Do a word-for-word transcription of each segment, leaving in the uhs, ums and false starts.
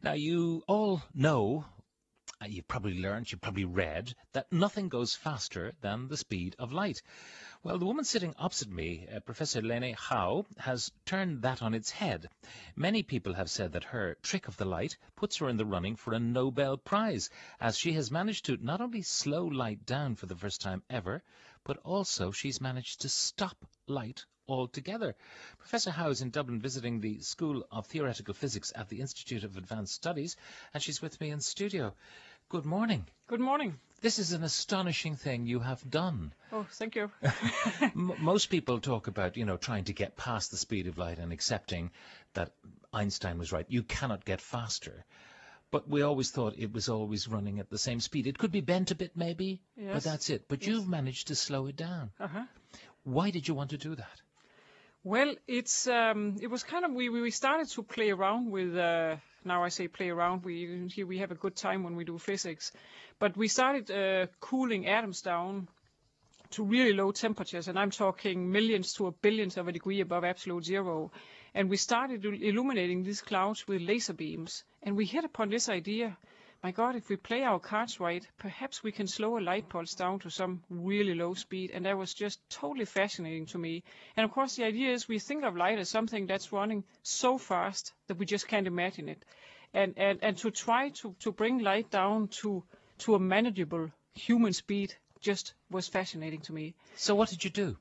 Now, you all know, uh, you've probably learned, you've probably read, that nothing goes faster than the speed of light. Well, the woman sitting opposite me, uh, Professor Lene Howe, has turned that on its head. Many people have said that her trick of the light puts her in the running for a Nobel Prize, as she has managed to not only slow light down for the first time ever, but also she's managed to stop light altogether. Professor Howe is in Dublin visiting the School of Theoretical Physics at the Institute of Advanced Studies, and she's with me in studio. Good morning. Good morning. This is an astonishing thing you have done. Oh, thank you. M- most people talk about, you know, trying to get past the speed of light and accepting that Einstein was right. You cannot get faster. But we always thought it was always running at the same speed. It could be bent a bit maybe, Yes. but that's it. But Yes. you've managed to slow it down. Uh-huh. Why did you want to do that? Well, it's um, it was kind of we we started to play around with. Uh, now I say play around. We here we have a good time when we do physics, but we started uh, cooling atoms down to really low temperatures, and I'm talking millions to a billions of a degree above absolute zero. And we started illuminating these clouds with laser beams, and we hit upon this idea. My God, if we play our cards right, perhaps we can slow a light pulse down to some really low speed, and that was just totally fascinating to me. And of course, the idea is we think of light as something that's running so fast that we just can't imagine it. And and, and to try to, to bring light down to to a manageable human speed just was fascinating to me. So what did you do?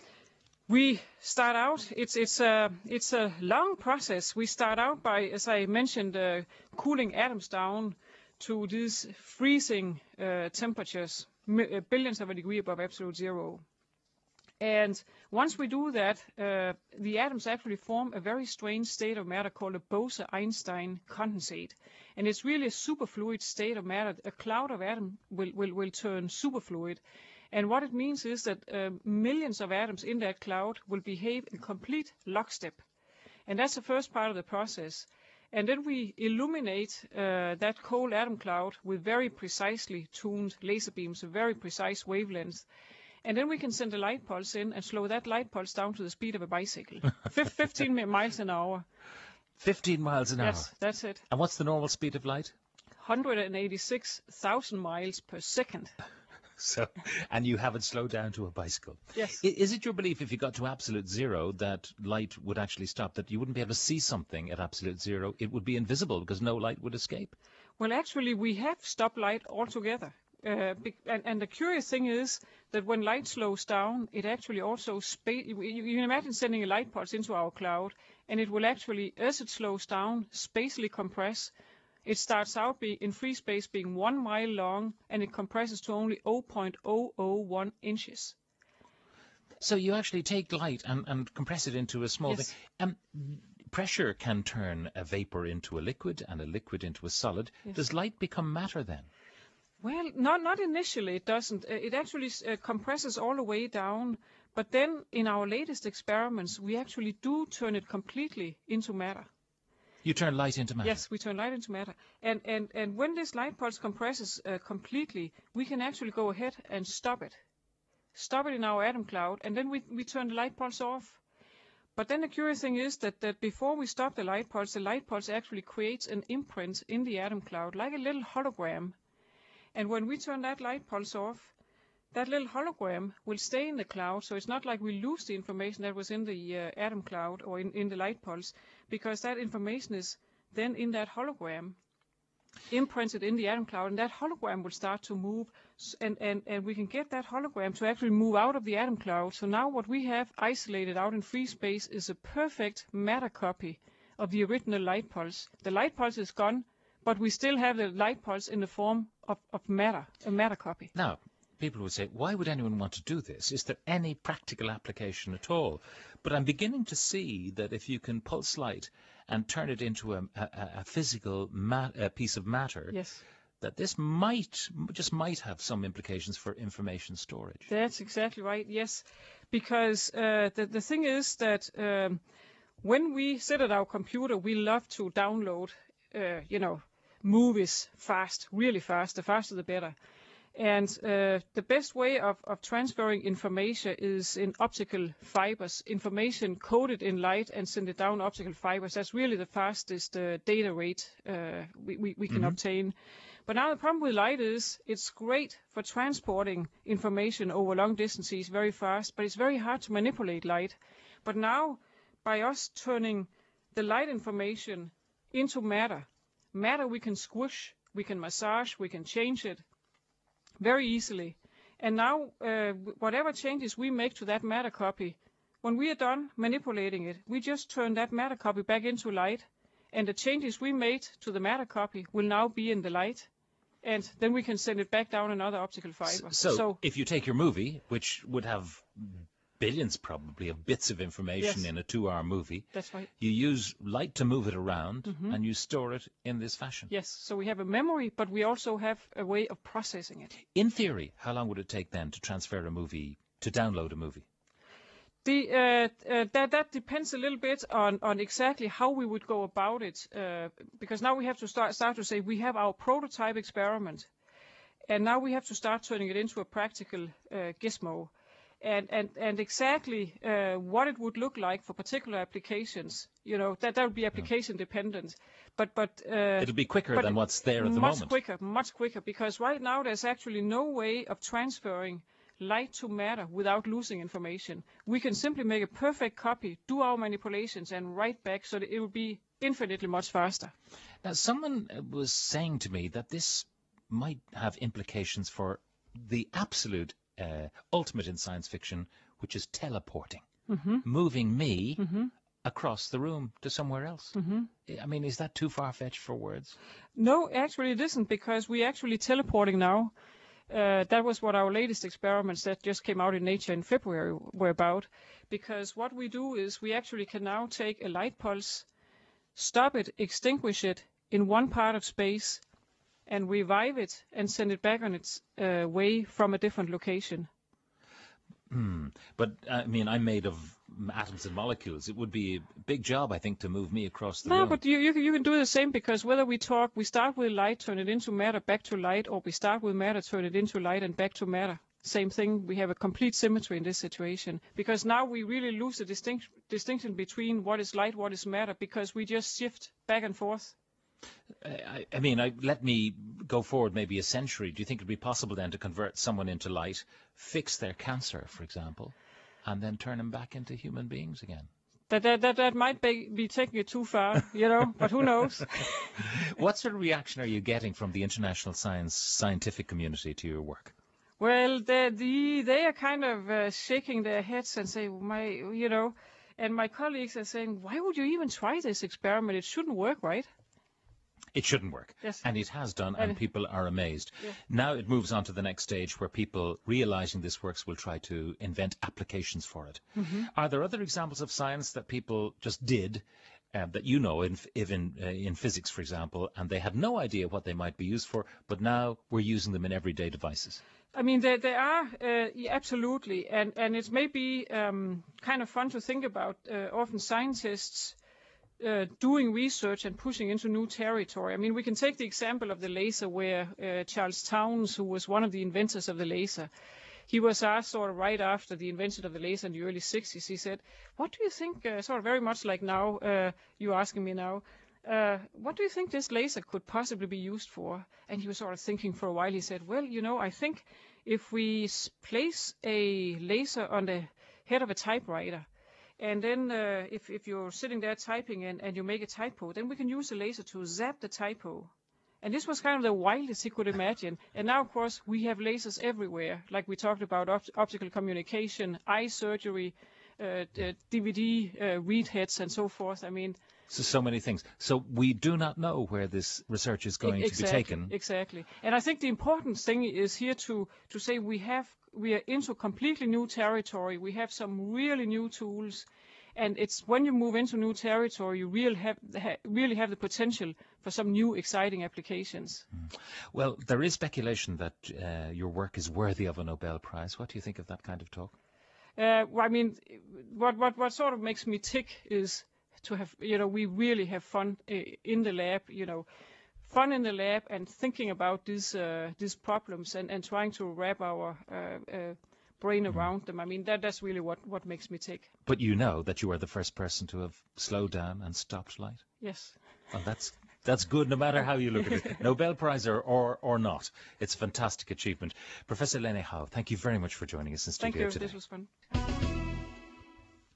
We start out, it's it's a it's a long process. We start out by, as I mentioned, uh, cooling atoms down to these freezing uh, temperatures, mi- uh, billions of a degree above absolute zero. And once we do that, uh, the atoms actually form a very strange state of matter called a Bose-Einstein condensate. And it's really a superfluid state of matter. A cloud of atoms will, will, will turn superfluid. And what it means is that uh, millions of atoms in that cloud will behave in complete lockstep. And that's the first part of the process. And then we illuminate uh, that cold atom cloud with very precisely tuned laser beams, a very precise wavelength. And then we can send a light pulse in and slow that light pulse down to the speed of a bicycle, Fif- fifteen mi- miles an hour. fifteen miles an hour. Yes, that's it. And what's the normal speed of light? one hundred eighty-six thousand miles per second. So, and you have it slowed down to a bicycle. Yes. I- Is it your belief if you got to absolute zero that light would actually stop, that you wouldn't be able to see something at absolute zero? It would be invisible because no light would escape. Well, actually, we have stopped light altogether. Uh, bec- and, and the curious thing is that when light slows down, it actually also spa- you, you you can imagine sending a light pulse into our cloud, and it will actually, as it slows down, spatially compress. It starts out be, in free space being one mile long, and it compresses to only zero point zero zero one inches. So you actually take light and, and compress it into a small Yes. thing. Um, pressure can turn a vapor into a liquid and a liquid into a solid. Yes. Does light become matter then? Well, not not initially. It doesn't. Uh, It actually uh, compresses all the way down. But then, in our latest experiments, we actually do turn it completely into matter. You turn light into matter? Yes, we turn light into matter. And and and when this light pulse compresses uh, completely, we can actually go ahead and stop it. Stop it in our atom cloud, and then we we turn the light pulse off. But then the curious thing is that, that before we stop the light pulse, the light pulse actually creates an imprint in the atom cloud, like a little hologram. And when we turn that light pulse off, that little hologram will stay in the cloud, so it's not like we lose the information that was in the uh, atom cloud or in, in the light pulse, because that information is then in that hologram, imprinted in the atom cloud, and that hologram will start to move, s- and, and, and we can get that hologram to actually move out of the atom cloud. So now what we have isolated out in free space is a perfect matter copy of the original light pulse. The light pulse is gone, but we still have the light pulse in the form of, of matter, a matter copy. Now, people would say, why would anyone want to do this? Is there any practical application at all? But I'm beginning to see that if you can pulse light and turn it into a, a, a physical ma- a piece of matter, Yes, that this might, just might have some implications for information storage. that's exactly right. Yes, because uh, the, the thing is that um, when we sit at our computer, we love to download, uh, you know, movies fast, really fast. The faster the better. And uh, the best way of, of transferring information is in optical fibers, information coded in light and send it down optical fibers. That's really the fastest uh, data rate uh, we, we, we can Mm-hmm. obtain. But now the problem with light is it's great for transporting information over long distances very fast, but it's very hard to manipulate light. But now, by us turning the light information into matter, matter we can squish, we can massage, we can change it very easily. And now, uh, whatever changes we make to that matter copy, when we are done manipulating it, we just turn that matter copy back into light, and the changes we made to the matter copy will now be in the light, and then we can send it back down another optical fiber. So, so if you take your movie, which would have billions probably of bits of information Yes. in a two-hour movie, that's right. you use light to move it around, Mhm. and you store it in this fashion. Yes, so we have a memory, but we also have a way of processing it. In theory, how long would it take then to transfer a movie, to download a movie? The, uh, uh, that, that depends a little bit on, on exactly how we would go about it, uh, because now we have to start, start to say we have our prototype experiment, and now we have to start turning it into a practical uh, gizmo. And, and, and exactly uh, what it would look like for particular applications, you know, that, that would be application dependent. But, but uh, It'll be quicker but than what's there at the much moment. quicker, much quicker, because right now there's actually no way of transferring light to matter without losing information. We can simply make a perfect copy, do our manipulations, and write back, so that it will be infinitely much faster. Now, someone uh, was saying to me that this might have implications for the absolute uh, ultimate in science fiction, which is teleporting, Mm-hmm. moving me Mm-hmm. across the room to somewhere else. Mm-hmm. I mean, is that too far-fetched for words? No, actually it isn't, because we're actually teleporting now. Uh, that was what our latest experiments that just came out in Nature in February were about. Because what we do is we actually can now take a light pulse, stop it, extinguish it in one part of space, and revive it and send it back on its uh, way from a different location. Hmm. But, I mean, I'm made of atoms and molecules. It would be a big job, I think, to move me across the No, room. but you, you, you can do the same, because whether we talk, we start with light, turn it into matter, back to light, or we start with matter, turn it into light, and back to matter. Same thing. We have a complete symmetry in this situation, because now we really lose the distinct, distinction between what is light, what is matter, because we just shift back and forth. I, I mean, I, let me go forward maybe a century. Do you think it would be possible then to convert someone into light, fix their cancer, for example, and then turn them back into human beings again? That that that, that might be, be taking it too far, you know, but who knows? What sort of reaction are you getting from the international science scientific community to your work? Well, they the, they are kind of uh, shaking their heads and say, my, you know, and my colleagues are saying, why would you even try this experiment? It shouldn't work, right? It shouldn't work. Yes. And it has done, and And- people are amazed. Yeah. Now it moves on to the next stage where people, realizing this works, will try to invent applications for it. Mm-hmm. Are there other examples of science that people just did, uh, that you know, in, in, uh, in physics, for example, and they had no idea what they might be used for, but now we're using them in everyday devices? I mean, there, there are, uh, yeah, absolutely, and, and it may be um, kind of fun to think about. Uh, often scientists uh, doing research and pushing into new territory. I mean, we can take the example of the laser, where uh, Charles Townes, who was one of the inventors of the laser, he was asked sort of right after the invention of the laser in the early sixties, he said, what do you think, uh, sort of very much like now, uh, you asking me now, Uh, what do you think this laser could possibly be used for? And he was sort of thinking for a while. He said, well, you know, I think if we s- place a laser on the head of a typewriter, and then uh, if, if you're sitting there typing and, and you make a typo, then we can use the laser to zap the typo. And this was kind of the wildest he could imagine. And now, of course, we have lasers everywhere, like we talked about opt- optical communication, eye surgery, uh, d- D V D uh, read heads, and so forth. I mean, So, so many things. So we do not know where this research is going exactly, to be taken. Exactly. And I think the important thing is here to, to say we have we are into completely new territory. We have some really new tools. And it's when you move into new territory, you really have, ha, really have the potential for some new exciting applications. Well, there is speculation that uh, your work is worthy of a Nobel Prize. What do you think of that kind of talk? Uh, well, I mean, what, what, what sort of makes me tick is to have, you know, we really have fun uh, in the lab, you know. fun in the lab and thinking about these uh, these problems and, and trying to wrap our uh, uh, brain Mm. around them. I mean, that that's really what, what makes me tick. But you know that you are the first person to have slowed down and stopped light. Yes. Well, that's that's good, no matter how you look at it, Nobel Prize or, or or not. It's a fantastic achievement. Professor Lene Howe, thank you very much for joining us in Thank studio you. today. This was fun.